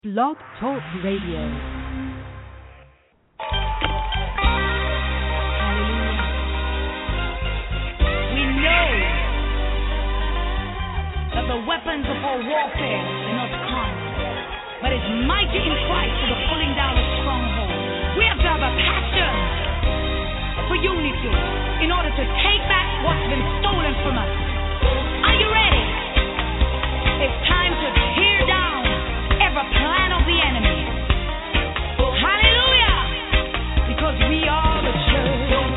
Blog Talk Radio. We know that the weapons of our warfare are not carnal, but it's mighty in Christ for the pulling down of strongholds. We have to have a passion for unity in order to take back what's been stolen from us. Are you ready? It's time to tear down every plan of the enemy. Hallelujah! Because we are the church.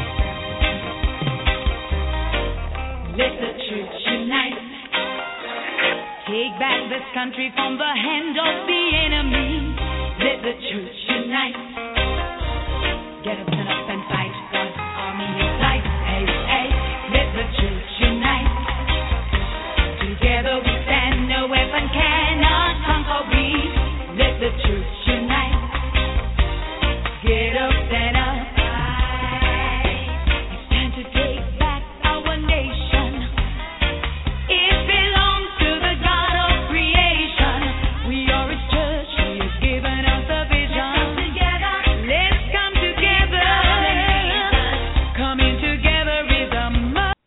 Let the church unite. Take back this country from the hand of the enemy. Let the church unite. Get up, stand up and fight. God's army is light. Hey, hey, let the church unite. Together we stand, no weapon cannot conquer we. Let the church unite. Get up, stand up. It's time to take back our nation. It belongs to the God of creation. We are His church. He has given us a vision. Let's come together. Coming together is a must.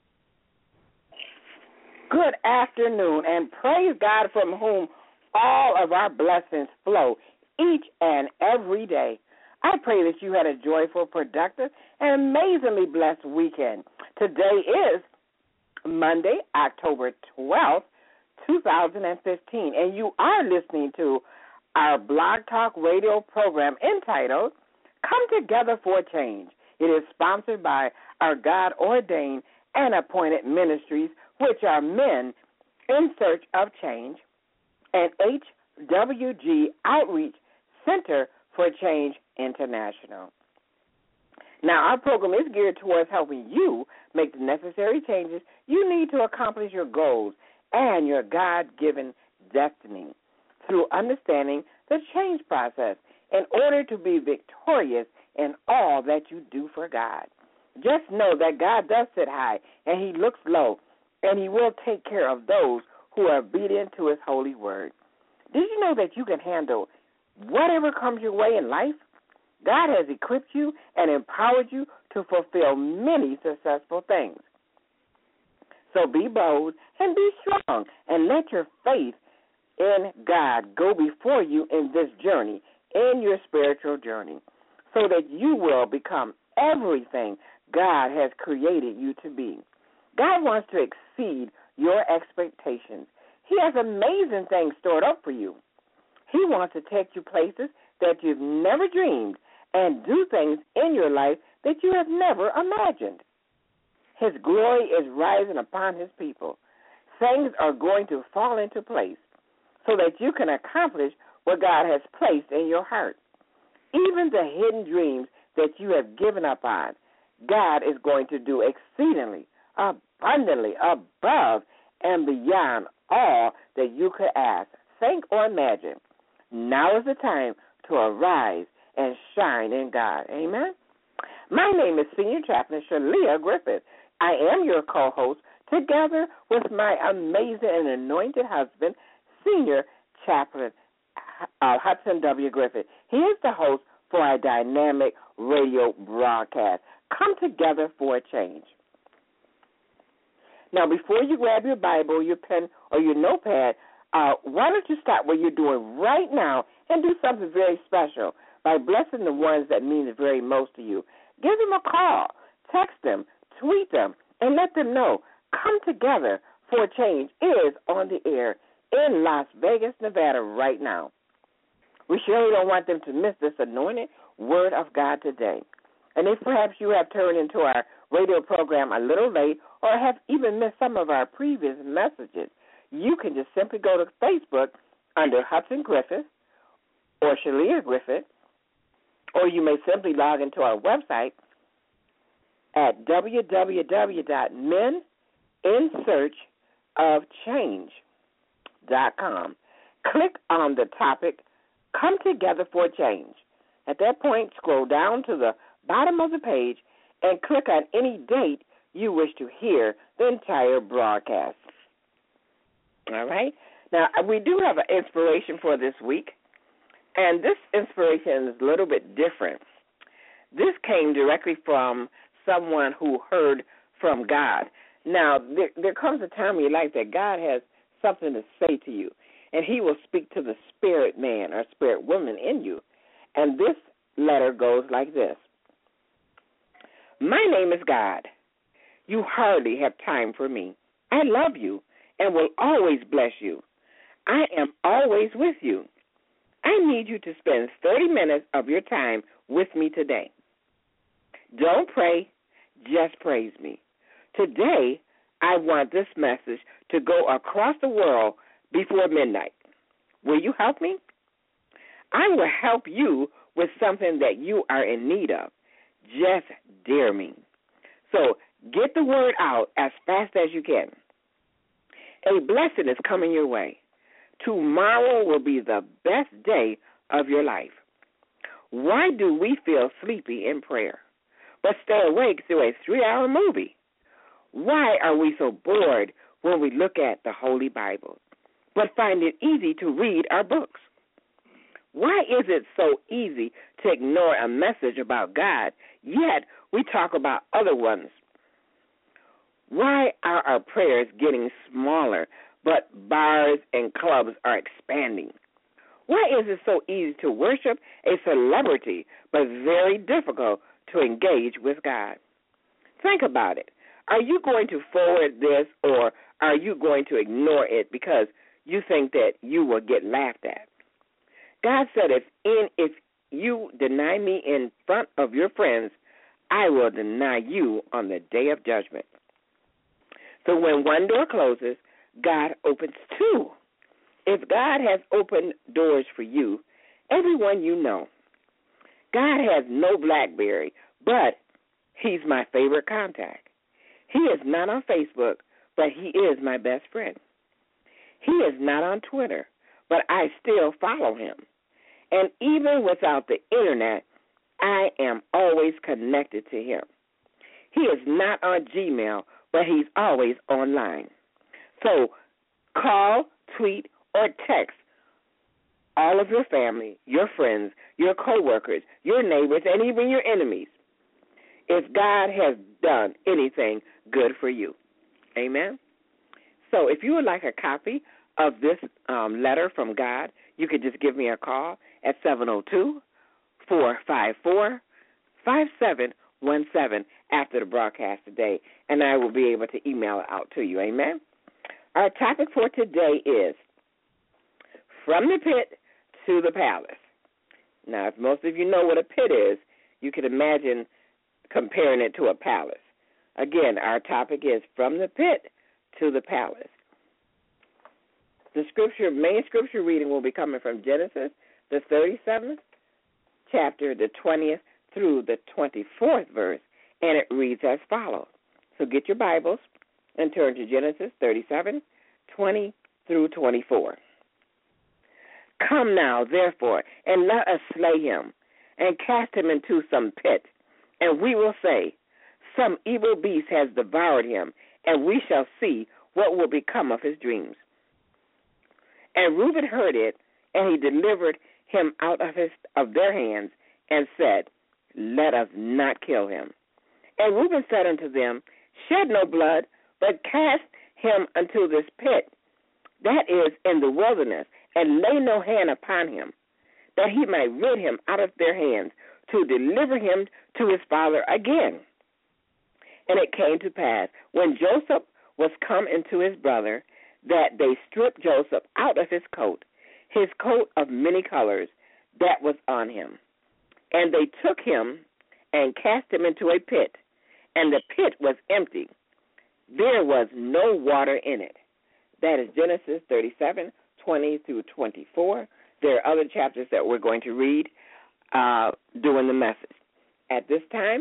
Good afternoon, and praise God from whom all of our blessings flow each and every day. I pray that you had a joyful, productive, and amazingly blessed weekend. Today is Monday, October 12th, 2015, and you are listening to our Blog Talk Radio program entitled Come Together for Change. It is sponsored by our God-ordained and appointed ministries, which are Men in Search of Change and HWG Outreach Center for Change International. Now, our program is geared towards helping you make the necessary changes you need to accomplish your goals and your God-given destiny through understanding the change process in order to be victorious in all that you do for God. Just know that God does sit high and He looks low, and He will take care of those who are obedient to His holy word. Did you know that you can handle whatever comes your way in life? God has equipped you and empowered you to fulfill many successful things. So be bold and be strong, and let your faith in God go before you in this journey, in your spiritual journey, so that you will become everything God has created you to be. God wants to exceed your expectations. He has amazing things stored up for you. He wants to take you places that you've never dreamed and do things in your life that you have never imagined. His glory is rising upon His people. Things are going to fall into place so that you can accomplish what God has placed in your heart. Even the hidden dreams that you have given up on, God is going to do exceedingly, abundantly, above and beyond all that you could ask, think, or imagine. Now is the time to arise and shine in God. Amen? My name is Senior Chaplain Shalia Griffith. I am your co-host, together with my amazing and anointed husband, Senior Chaplain Hudson W. Griffith. He is the host for our dynamic radio broadcast, Come Together for a Change. Now, before you grab your Bible, your pen, or your notepad, why don't you stop what you're doing right now and do something very special by blessing the ones that mean the very most to you. Give them a call, text them, tweet them, and let them know Come Together for a Change is on the air in Las Vegas, Nevada right now. We surely don't want them to miss this anointed word of God today. And if perhaps you have turned into our radio program a little late or have even missed some of our previous messages, you can just simply go to Facebook under Hudson Griffith or Shalia Griffith, or you may simply log into our website at www.meninsearchofchange.com. Click on the topic, Come Together for a Change. At that point, scroll down to the bottom of the page and click on any date you wish to hear the entire broadcast. All right? Now, we do have an inspiration for this week, And this inspiration is a little bit different. This came directly from someone who heard from God. Now, there comes a time in your life that God has something to say to you, and he will speak to the spirit man or spirit woman in you. And this letter goes like this. My name is God. You hardly have time for me. I love you and will always bless you. I am always with you. I need you to spend 30 minutes of your time with me today. Don't pray, just praise me. Today, I want this message to go across the world before midnight. Will you help me? I will help you with something that you are in need of. Just dare me. So get the word out as fast as you can. A blessing is coming your way. Tomorrow will be the best day of your life. Why do we feel sleepy in prayer, but stay awake through a 3-hour movie? Why are we so bored when we look at the Holy Bible, but find it easy to read our books? Why is it so easy to ignore a message about God, yet we talk about other ones? Why are our prayers getting smaller, but bars and clubs are expanding? Why is it so easy to worship a celebrity, but very difficult to engage with God? Think about it. Are you going to forward this, or are you going to ignore it because you think that you will get laughed at? God said, if you deny me in front of your friends, I will deny you on the day of judgment. So when one door closes, God opens two. If God has opened doors for you, everyone you know, God has no BlackBerry, but he's my favorite contact. He is not on Facebook, but he is my best friend. He is not on Twitter, but I still follow him. And even without the internet, I am always connected to him. He is not on Gmail, but he's always online. So call, tweet, or text all of your family, your friends, your coworkers, your neighbors, and even your enemies if God has done anything good for you. Amen? So if you would like a copy of this letter from God, you could just give me a call at 702-454-5717 after the broadcast today, and I will be able to email it out to you. Amen? Our topic for today is From the Pit to the Palace. Now, if most of you know what a pit is, you can imagine comparing it to a palace. Again, our topic is From the Pit to the Palace. The main scripture reading will be coming from Genesis, the 37th chapter, the 20th through the 24th verse, and it reads as follows. So get your Bibles and turn to Genesis 37, 20 through 24. Come now, therefore, and let us slay him, and cast him into some pit, and we will say, some evil beast has devoured him, and we shall see what will become of his dreams. And Reuben heard it, and he delivered him out of their hands, and said, let us not kill him. And Reuben said unto them, shed no blood, but cast him unto this pit, that is in the wilderness, and lay no hand upon him, that he might rid him out of their hands, to deliver him to his father again. And it came to pass, when Joseph was come into his brother, that they stripped Joseph out of his coat of many colors that was on him. And they took him and cast him into a pit, and the pit was empty. There was no water in it. That is Genesis 37, 20 through 24. There are other chapters that we're going to read during the message. At this time,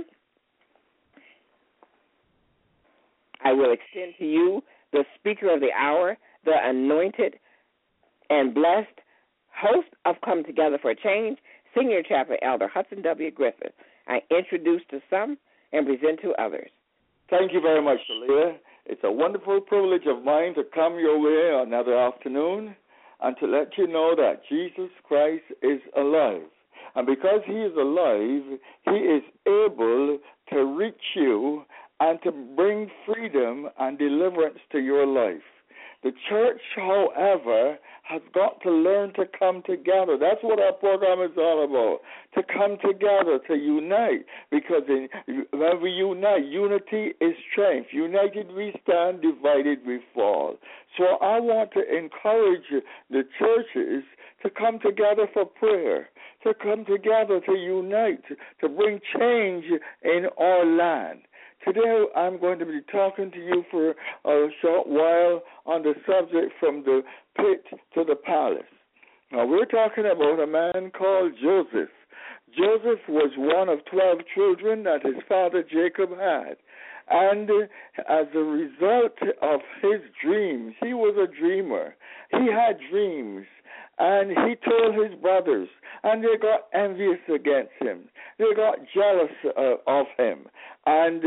I will extend to you the speaker of the hour, the anointed and blessed host of Come Together for a Change, Senior Chaplain Elder Hudson W. Griffith. I introduce to some and present to others. Thank you very much, Leah. It's a wonderful privilege of mine to come your way another afternoon. and to let you know that Jesus Christ is alive. And because he is alive, he is able to reach you and to bring freedom and deliverance to your life. The church, however, has got to learn to come together. That's what our program is all about, to come together, to unite. Because when we unite, unity is strength. United we stand, divided we fall. So I want to encourage the churches to come together for prayer, to come together to unite, to bring change in our land. Today I'm going to be talking to you for a short while on the subject from the pit to the palace. Now we're talking about a man called Joseph. Joseph was one of 12 children that his father Jacob had. And as a result of his dreams, he was a dreamer. He had dreams. And he told his brothers, and they got envious against him. They got jealous of him. And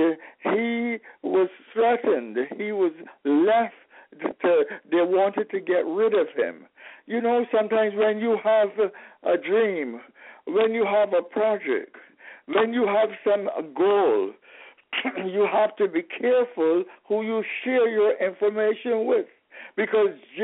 he was threatened. He was left. They wanted to get rid of him. You know, sometimes when you have a dream, when you have a project, when you have some goal, you have to be careful who you share your information with. Because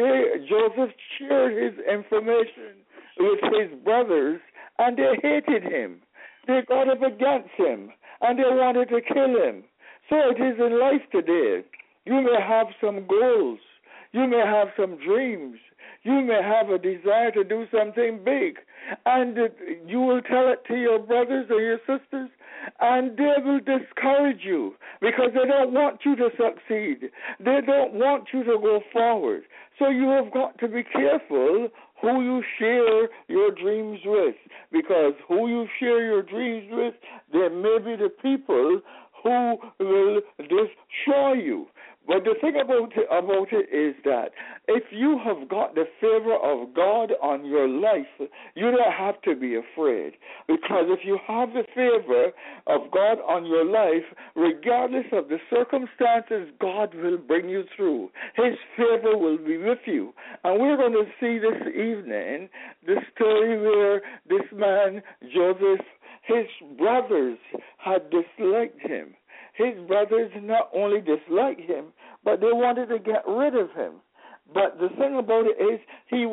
Joseph shared his information with his brothers, and they hated him. They got up against him, and they wanted to kill him. So it is in life today. You may have some goals. You may have some dreams. You may have a desire to do something big. And you will tell it to your brothers or your sisters, and they will discourage you because they don't want you to succeed. They don't want you to go forward. So you have got to be careful who you share your dreams with, because who you share your dreams with, there may be the people who will destroy you. But the thing about it is that if you have got the favor of God on your life, you don't have to be afraid. Because if you have the favor of God on your life, regardless of the circumstances, God will bring you through. His favor will be with you. And we're going to see this evening the story where this man, Joseph, his brothers had disliked him. His brothers not only disliked him, but they wanted to get rid of him. But the thing about it is,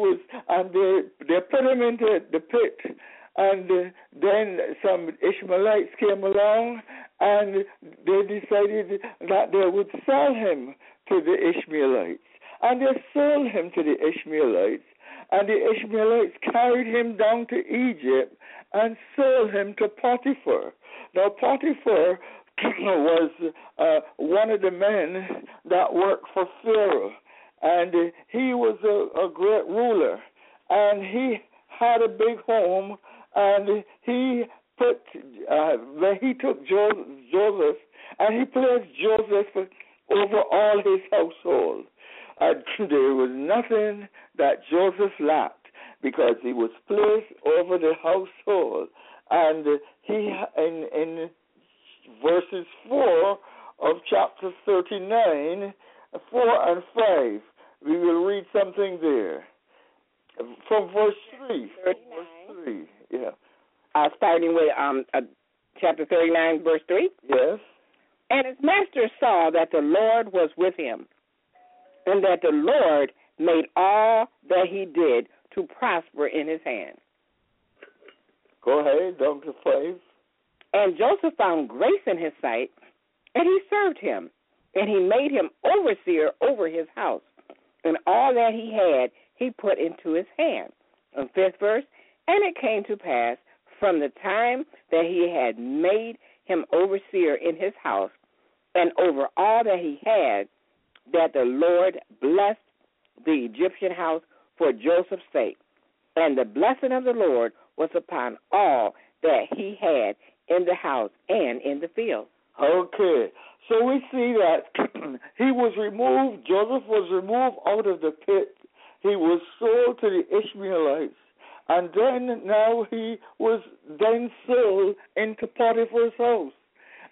they put him into the pit, and then some Ishmaelites came along, and they decided that they would sell him to the Ishmaelites. And they sold him to the Ishmaelites, and the Ishmaelites carried him down to Egypt and sold him to Potiphar. Now, Potiphar was one of the men that worked for Pharaoh, and he was a great ruler, and he had a big home, and he took Joseph, and he placed Joseph over all his household, and there was nothing that Joseph lacked, because he was placed over the household, and he in verses 4 of chapter 39, 4 and 5. We will read something there. From verse 3. 39. Verse 3, yeah. Starting with chapter 39, verse 3. Yes. And his master saw that the Lord was with him, and that the Lord made all that he did to prosper in his hand. Go ahead, down to 5. And Joseph found grace in his sight, and he served him, and he made him overseer over his house. And all that he had, he put into his hand. And 5th verse, and it came to pass from the time that he had made him overseer in his house, and over all that he had, that the Lord blessed the Egyptian house for Joseph's sake. And the blessing of the Lord was upon all that he had in the house and in the field. Okay. So we see that he was removed, Joseph was removed out of the pit. He was sold to the Ishmaelites. And then now he was then sold into Potiphar's house.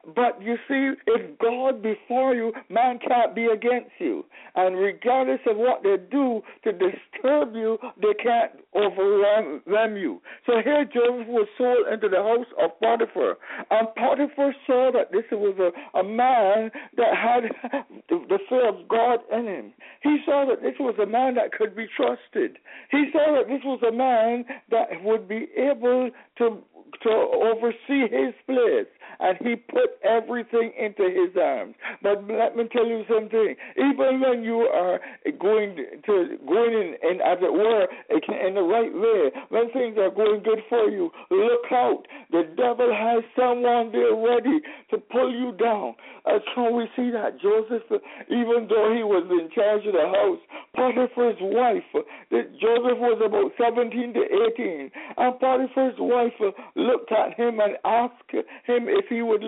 But you see, if God be for you, man can't be against you. And regardless of what they do to disturb you, they can't overwhelm you. So here Joseph was sold into the house of Potiphar. And Potiphar saw that this was a man that had the fear of God in him. He saw that this was a man that could be trusted. He saw that this was a man that would be able to oversee his place, and he put everything into his arms. But let me tell you something. Even when you are going in as it were, in the right way, when things are going good for you, look out. The devil has someone there ready to pull you down. So we see that Joseph, even though he was in charge of the house, Potiphar's wife, Joseph was about 17 to 18, and Potiphar's wife looked at him and asked him if he would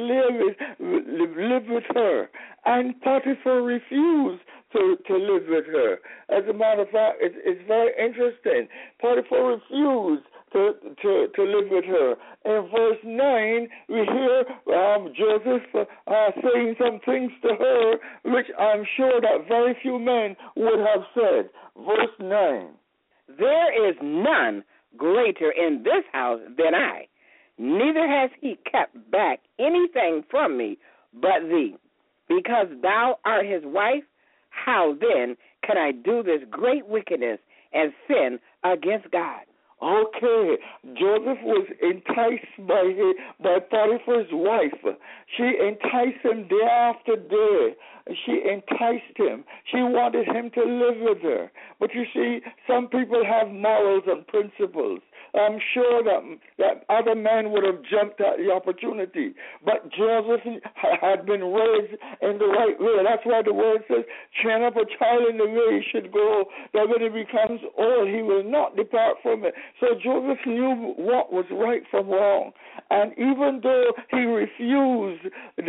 live with her. And Potiphar refused to live with her. As a matter of fact, it's very interesting. Potiphar refused to live with her. In verse 9, we hear Joseph saying some things to her, which I'm sure that very few men would have said. Verse 9. There is none greater in this house than I, neither has he kept back anything from me but thee. Because thou art his wife, how then can I do this great wickedness and sin against God? Okay, Joseph was enticed by Potiphar's wife. She enticed him day after day. She enticed him. She wanted him to live with her. But you see, some people have morals and principles. I'm sure that other men would have jumped at the opportunity. But Joseph had been raised in the right way. That's why the word says, train up a child in the way he should go, that when he becomes old, he will not depart from it. So Joseph knew what was right from wrong. And even though he refused,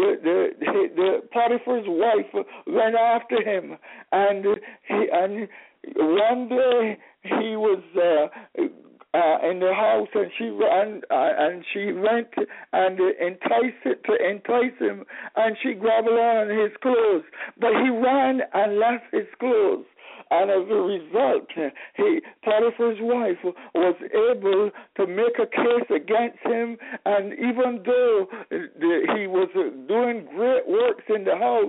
the Potiphar's wife went after him. And one day he was in the house, and she went and entice him, and she grabbed on his clothes. But he ran and left his clothes. And as a result, Potiphar's wife was able to make a case against him. And even though he was doing great works in the house,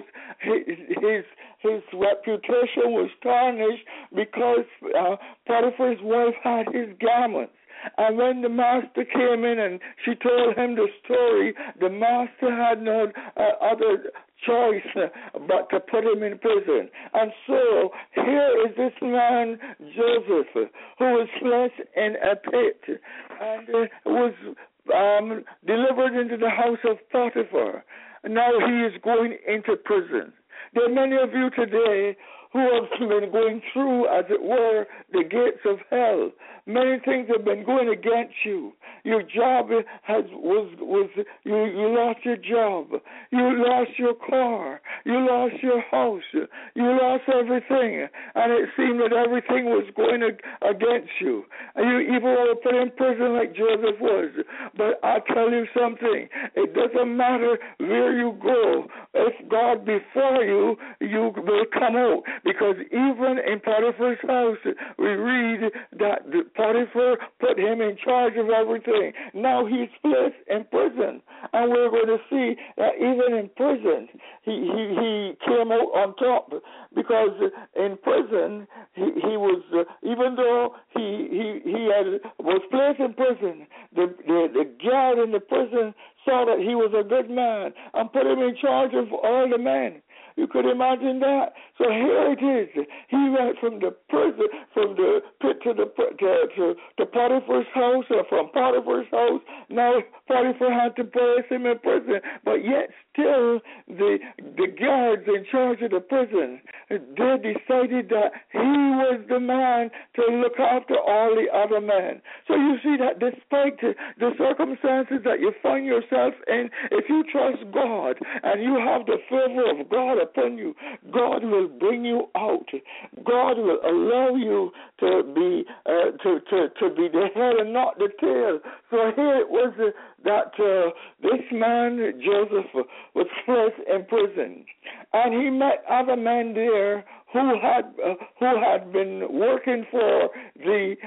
his reputation was tarnished because Potiphar's wife had his garments. And when the master came in and she told him the story, the master had no other choice but to put him in prison. And so here is this man, Joseph, who was placed in a pit and was delivered into the house of Potiphar. Now he is going into prison. There are many of you today who have been going through, as it were, the gates of hell. Many things have been going against you. Your job you lost your job. You lost your car. You lost your house. You lost everything. And it seemed that everything was going against you. And you even were put in prison like Joseph was. But I tell you something. It doesn't matter where you go. If God be for you, you will come out. Because even in Potiphar's house, we read that Potiphar put him in charge of everything. Now he's placed in prison. And we're going to see that even in prison, he came out on top. Because in prison, he was, even though he was placed in prison, the guard in the prison saw that he was a good man and put him in charge of all the men. You could imagine that. So here it is. He went from the prison, from the pit to Potiphar's house, or from Potiphar's house. Now Potiphar had to place him in prison, but yet still the guards in charge of the prison, they decided that he was the man to look after all the other men. So you see that despite the circumstances that you find yourself in, if you trust God and you have the favor of God upon you, God will bring you out. God will allow you to be the head and not the tail. So here it was that this man Joseph was placed in prison, and he met other men there who had been working for the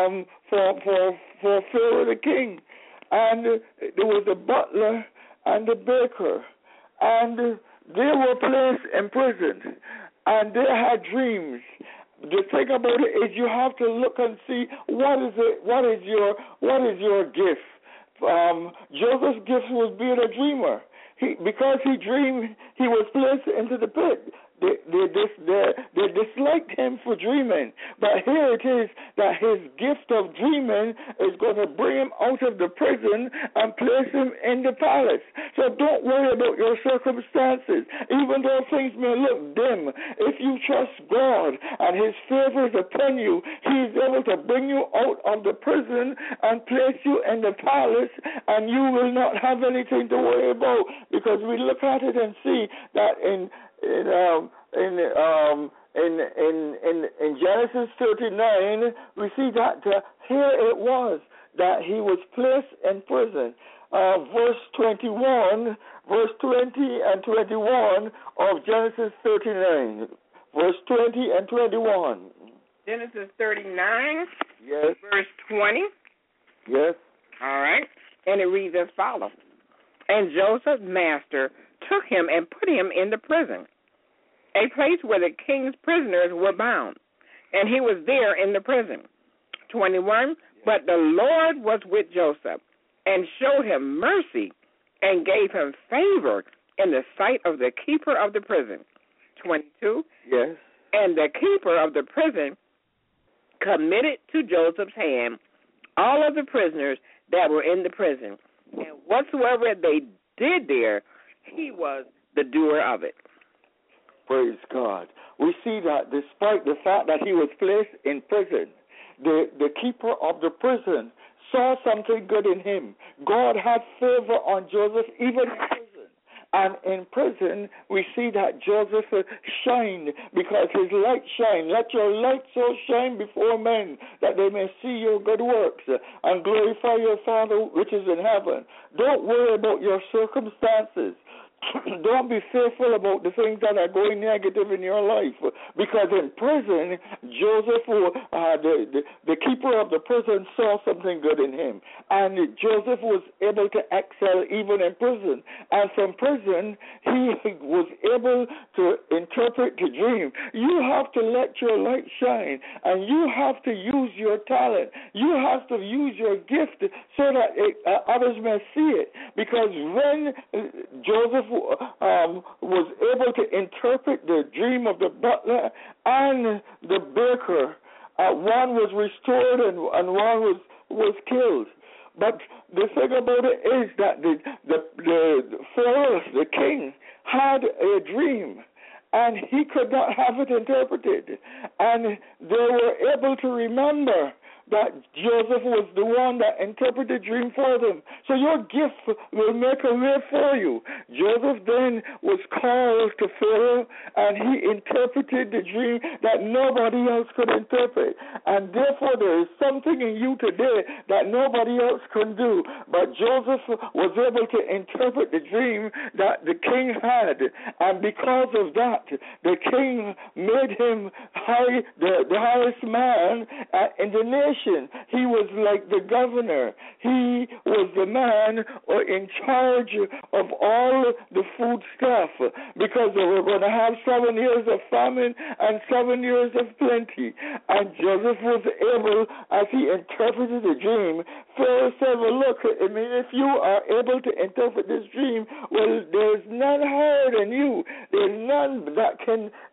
for Pharaoh the king, and there was a butler and a baker, and they were placed in prison, and they had dreams. The thing about it is you have to look and see what is your gift. Joseph's gift was being a dreamer. Because he dreamed, he was placed into the pit. They disliked him for dreaming. But here it is that his gift of dreaming is going to bring him out of the prison and place him in the palace. So don't worry about your circumstances. Even though things may look dim, if you trust God and his favor is upon you, he is able to bring you out of the prison and place you in the palace, and you will not have anything to worry about. Because we look at it and see that in Genesis 39, we see that here it was that he was placed in prison. Verse 20 and 21 of Genesis 39. Verse 20 and 21. Genesis 39, yes. Verse 20. Yes. All right. And it reads as follows. And Joseph's master took him and put him in the prison, a place where the king's prisoners were bound, and he was there in the prison. 21, but the Lord was with Joseph and showed him mercy and gave him favor in the sight of the keeper of the prison. 22, yes. And the keeper of the prison committed to Joseph's hand all of the prisoners that were in the prison, and whatsoever they did there, he was the doer of it. Praise God. We see that despite the fact that he was placed in prison, the keeper of the prison saw something good in him. God had favor on Joseph even in prison. And in prison, we see that Joseph shined because his light shined. Let your light so shine before men that they may see your good works and glorify your Father which is in heaven. Don't worry about your circumstances. Don't be fearful about the things that are going negative in your life, because in prison, Joseph, the keeper of the prison, saw something good in him, and Joseph was able to excel even in prison. And from prison, he was able to interpret the dream. You have to let your light shine, and you have to use your talent. You have to use your gift so that others may see it, because when Joseph was able to interpret the dream of the butler and the baker, one was restored and one was killed. But the thing about it is that the Pharaoh, the king, had a dream, and he could not have it interpreted. And they were able to remember that Joseph was the one that interpreted the dream for them. So your gift will make a way for you. Joseph then was called to Pharaoh, and he interpreted the dream that nobody else could interpret. And therefore there is something in you today that nobody else can do. But Joseph was able to interpret the dream that the king had. And because of that, the king made him the highest man in the nation. He was like the governor. He was the man in charge of all the food stuff, because they were going to have 7 years of famine and 7 years of plenty. And Joseph was able, as he interpreted the dream, Pharaoh said, well, look, if you are able to interpret this dream, well, there's none higher than you. There's none that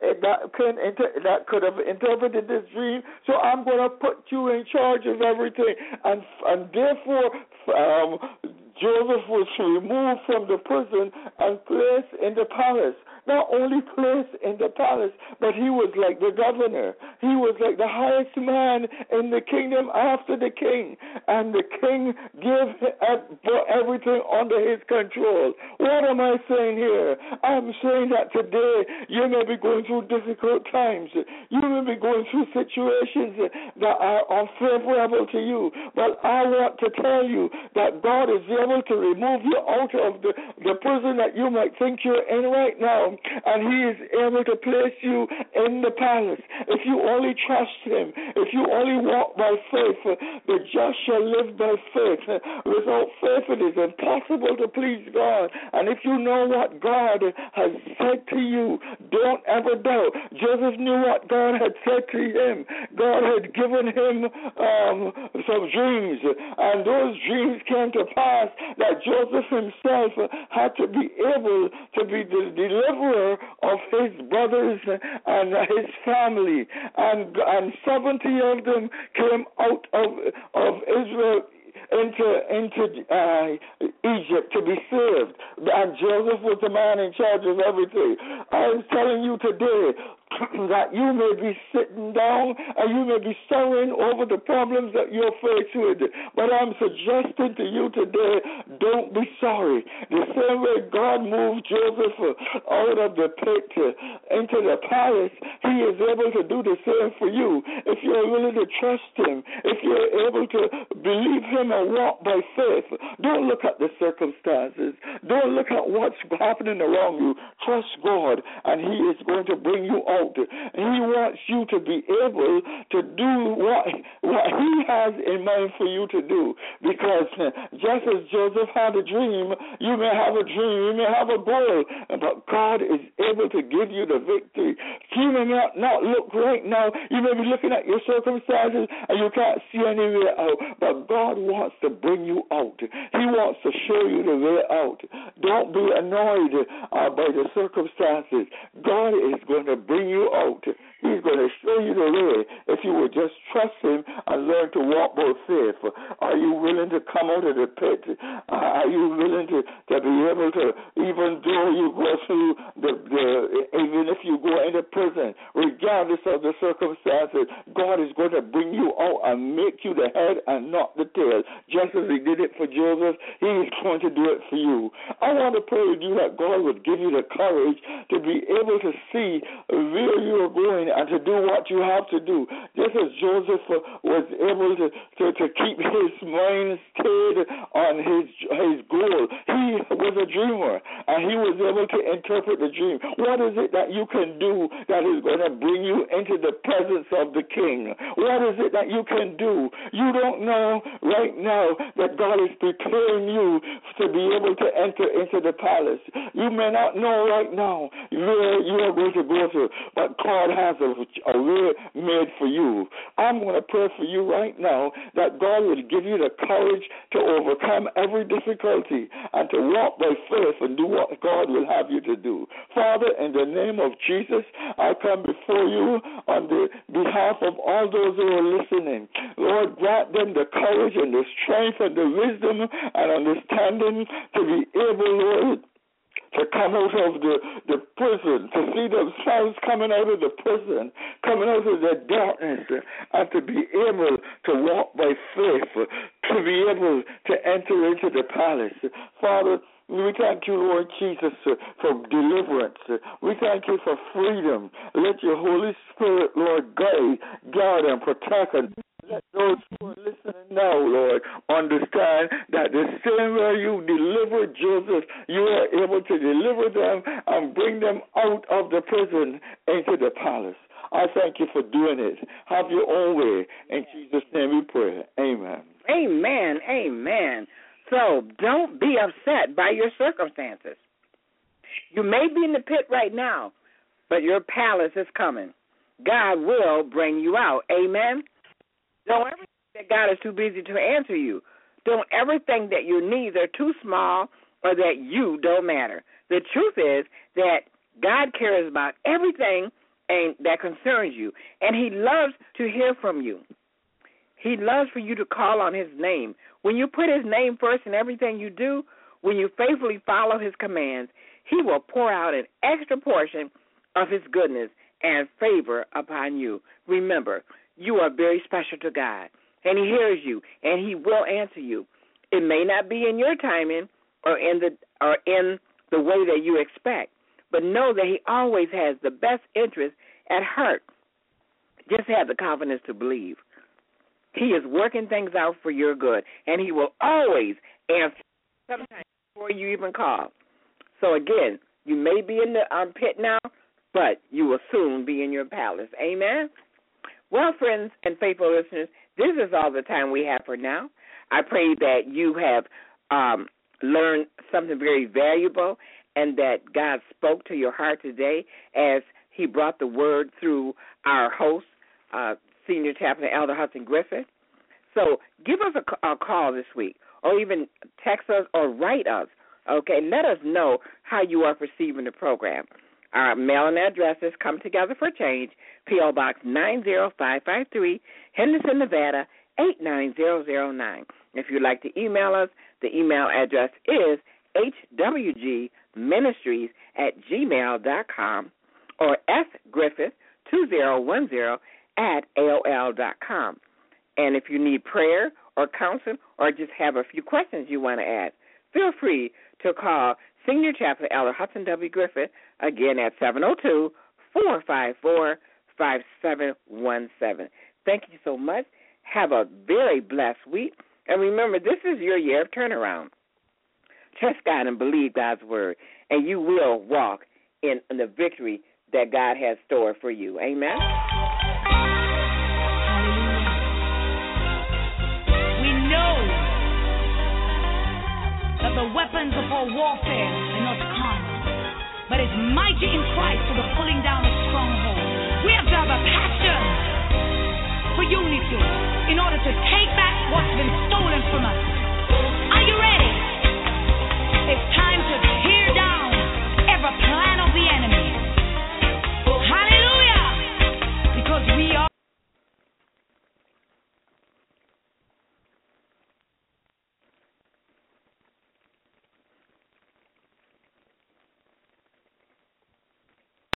could have interpreted this dream, so I'm going to put you in charge of everything. And therefore, Joseph was removed from the prison and placed in the palace. not only placed in the palace, but he was like the governor. He was like the highest man in the kingdom after the king. And the king gave everything under his control. What am I saying here? I'm saying that today you may be going through difficult times. You may be going through situations that are unfavorable to you. But I want to tell you that God is able to remove you out of the prison that you might think you're in right now, and he is able to place you in the palace. If you only trust him, if you only walk by faith, the just shall live by faith. Without faith it is impossible to please God. And if you know what God has said to you, don't ever doubt. Joseph knew what God had said to him. God had given him some dreams, and those dreams came to pass that Joseph himself had to be able to be the deliverer of his brothers and his family, and 70 of them came out of Israel into Egypt to be saved, and Joseph was the man in charge of everything. I'm telling you today that you may be sitting down and you may be sorrowing over the problems that you're faced with, but I'm suggesting to you today, don't be sorry. The same way God moved Joseph out of the pit into the palace, he is able to do the same for you. If you're willing to trust him, if you're able to believe him and walk by faith, don't look at the circumstances, don't look at what's happening around you. Trust God, and he is going to bring you out. He wants you to be able to do what he has in mind for you to do, because just as Joseph had a dream, you may have a dream, you may have a goal, but God is able to give you the victory. You may not look right now, you may be looking at your circumstances and you can't see any way out, but God wants to bring you out. He wants to show you the way out. Don't be annoyed by the circumstances. God is going to bring you out. He's going to show you the way if you will just trust him and learn to walk by faith. Are you willing to come out of the pit? Are you willing to be able to, even though you go through even if you go into prison, regardless of the circumstances, God is going to bring you out and make you the head and not the tail. Just as he did it for Joseph, he is going to do it for you. I want to pray with you that God would give you the courage to be able to see where you are going and to do what you have to do. Just as Joseph was able to keep his mind stayed on his goal. He was a dreamer, and he was able to interpret the dream. What is it that you can do that is going to bring you into the presence of the king? What is it that you can do? You don't know right now that God is preparing you to be able to enter into the palace. You may not know right now where you are going to go to, but God has a way made for you. I'm going to pray for you right now that God will give you the courage to overcome every difficulty and to walk by faith and do what God will have you to do. Father, in the name of Jesus, I come before you on the behalf of all those who are listening. Lord, grant them the courage and the strength and the wisdom and understanding to be able, Lord, to come out of the prison, to see themselves coming out of the prison, coming out of the darkness, and to be able to walk by faith, to be able to enter into the palace. Father, we thank you, Lord Jesus, for deliverance. We thank you for freedom. Let your Holy Spirit, Lord, guide and protect us. Let those who are listening now, Lord, understand that the same way you delivered Joseph, you are able to deliver them and bring them out of the prison into the palace. I thank you for doing it. Have your own way. In Jesus' name we pray. Amen. Amen. Amen. So don't be upset by your circumstances. You may be in the pit right now, but your palace is coming. God will bring you out. Amen. Don't ever think that God is too busy to answer you. Don't ever think that your needs are too small or that you don't matter. The truth is that God cares about everything that concerns you, and he loves to hear from you. He loves for you to call on his name. When you put his name first in everything you do, when you faithfully follow his commands, He will pour out an extra portion of his goodness and favor upon you. Remember, you are very special to God, and he hears you, and he will answer you. It may not be in your timing or in the way that you expect, but know that he always has the best interest at heart. Just have the confidence to believe. He is working things out for your good, and he will always answer sometimes before you even call. So again, you may be in the pit now, but you will soon be in your palace. Amen? Well, friends and faithful listeners, this is all the time we have for now. I pray that you have learned something very valuable and that God spoke to your heart today as he brought the word through our host, Senior Chaplain Elder Hudson Griffith. So give us a call this week, or even text us or write us. Okay, let us know how you are perceiving the program. Our mailing addresses, Come Together for Change, P.O. Box 90553, Henderson, Nevada, 89009. If you'd like to email us, the email address is hwgministries@gmail.com or sgriffith2010@aol.com. And if you need prayer or counseling or just have a few questions you want to ask, feel free to call Senior Chaplain Elder Hudson W. Griffith, again at 702-454-5717. Thank you so much. Have a very blessed week. And remember, this is your year of turnaround. Trust God and believe God's word, and you will walk in the victory that God has stored for you. Amen? We know that the weapons of our warfare are not carnal, but it's mighty in Christ for the pulling down of strongholds. We have to have a passion for unity in order to take back what's been stolen from us.